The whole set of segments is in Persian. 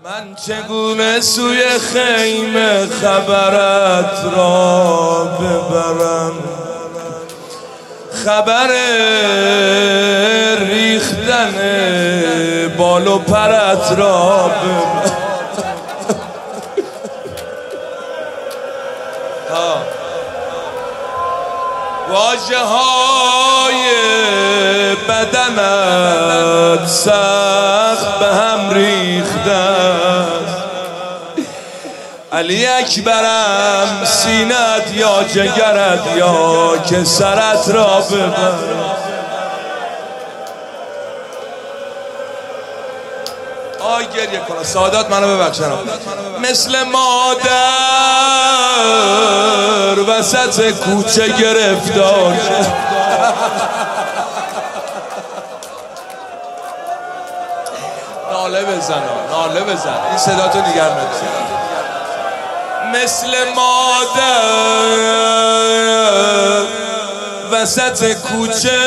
من چگونه سوی خیمه خبرت را ببرم، خبر ریختن بال و پرت را ببرم. واژه های بدنت سخت به هم ریخته است، علی اکبرم سینت یا جگرت یا که سرت را ببرم. آی گریه کنم، سعادت منو ببخشن. مثل مادر وسط کوچه گرفتار ناله بزن، ناله بزن، این صدا تو دیگر نداری. مثل مادر وسط کوچه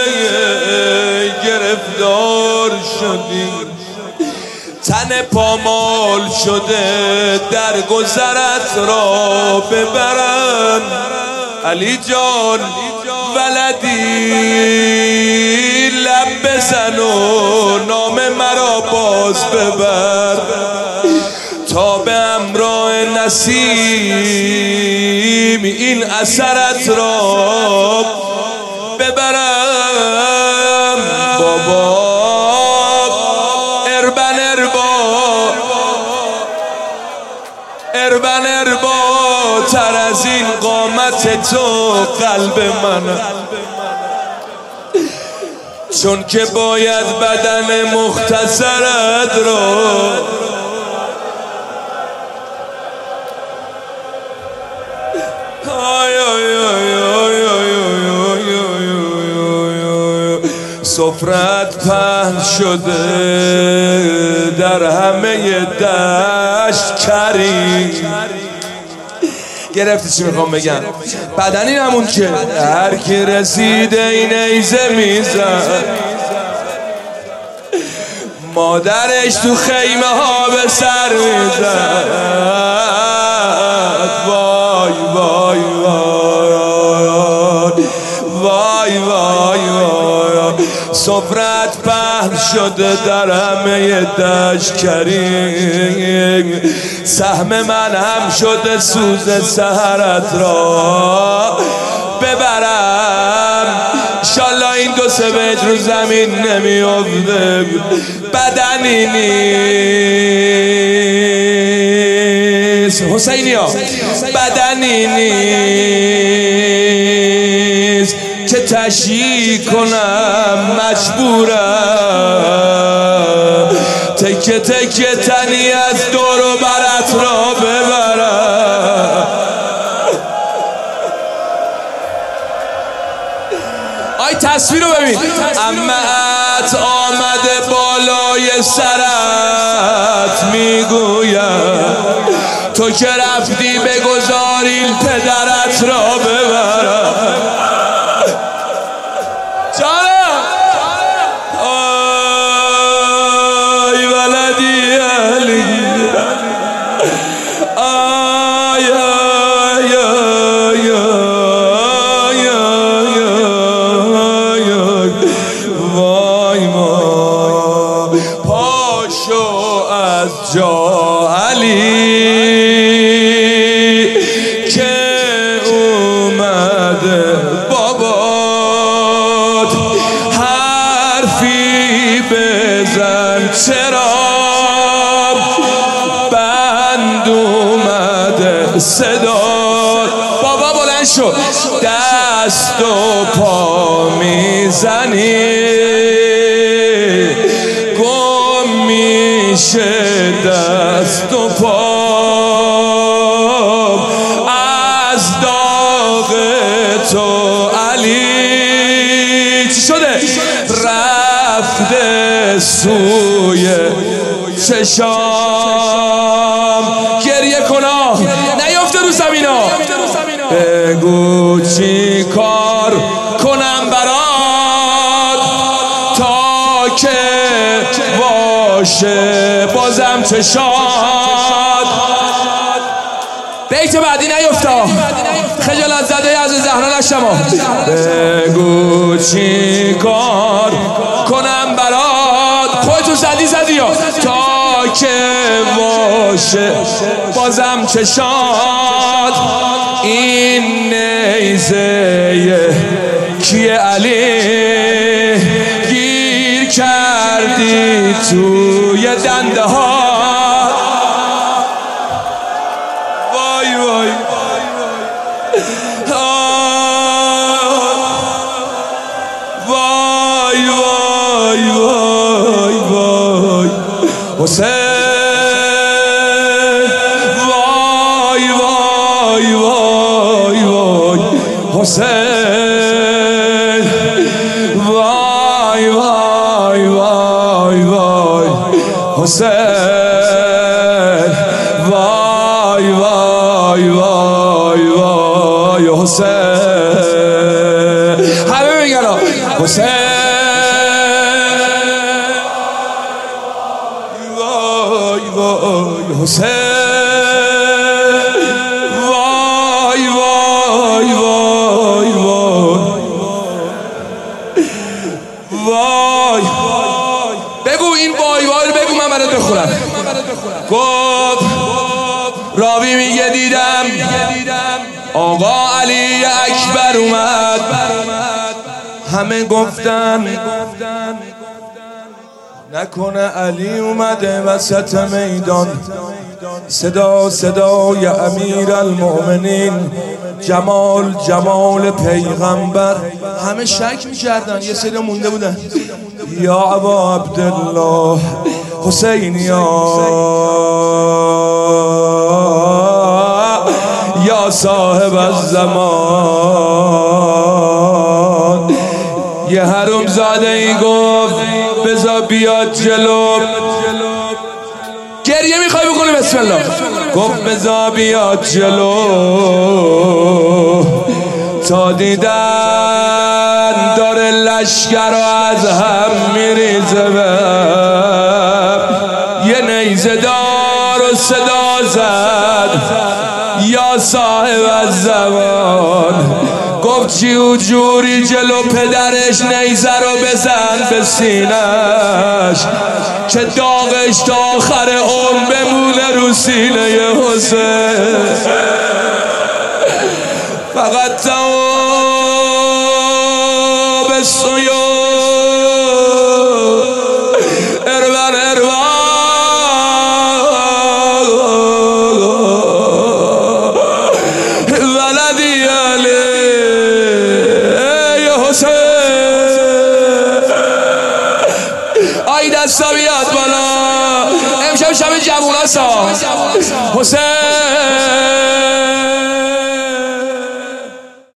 گرفتار شدی، تن پامال شده در گذرت را ببرن. علی جان ولدی لب بزن و نام مرا باز ببر، تا به همراه نسیم این اثرت را ببرم. بابا اربن اربا تر از این قامت تو قلب من، چون که باید بدن مختصرت را سفرت پهن شده در همه دشت کریم. گرفتی چی میخوام بگم؟ بدنی نمون که هر کی رسیده این ایزه میزن، مادرش تو خیمه ها به سر میزن. وای وای وای وای وای وای، سفرت پهن شده در همه دشت کریم، سهم من هم شده سوز سحرت را ببرم. انشالله این دو سه بیت رو زمین نمیافته. بدنی نیست حسینی ها، بدنی نیست که تشییع کنم، مجبورم تکه تکه تنی از دور و برت را ببرم. آی تصویر رو ببین، عمت آمده بالای سرت میگویم، تو که رفتی بگذار این پدرت را ببرم. آی ولدی علی، آی آی آی آی آی، وای ما پاشو از جا علی که اومده بابات، حرفی بزن چرا بند اومده صدا. بابا بلند شو، دست و پا میزنی گم میشه دست و پا از داغ تو علی. چی شده؟ رفته سوی چشام. گریه کنا نیافته رو زمینا، بگو چی کار کنم برات تا که باشه بازم چشام. چشات. بیت بعدی نیفتا خجالت زده از زهرا نشما. بگو چی کار کنم برات، خودتو زدی یا تا که باشه بازم چشات. این نیزه کیه علی گیر کردی توی دنده ها. وای وای وای وای وای وای حسین. وای وای وای وای حسین. وای وای وای وای حسین. وای وای وای وای حسین. همه میگن حسین. وای وای حسین. وای وای وای وای وای. بگو این وای وای رو بگو من برات بخورم. گفت راوی میگه دیدم آقا علی اکبر اومد. همه گفتن نکنه علی اومده وسط میدان. صدا صدای امیر المؤمنین، جمال جمال پیغمبر. همه شک میکردن، یه سری مونده بودن. یا ابا عبدالله حسین یا صاحب الزمان. یه حروم زاده ای گفت بذار بیاد جلو. گریه میخوای بکنی بسم الله. گفت بذار بیاد جلو تا دیدن داره لشکر رو از هم میریزه. یه نیزه دار و صدا زد یا صاحب الزمان. گفت چی و جوری جلو پدرش نیزه رو بزن به سینش که داغش تا آخر عمر بمونه رو سینه حسین. فقط تواب السیوف ارور ارور ولدی علی حسین. آی دستا بیاد بالا، امشب شب جووناسا. حسین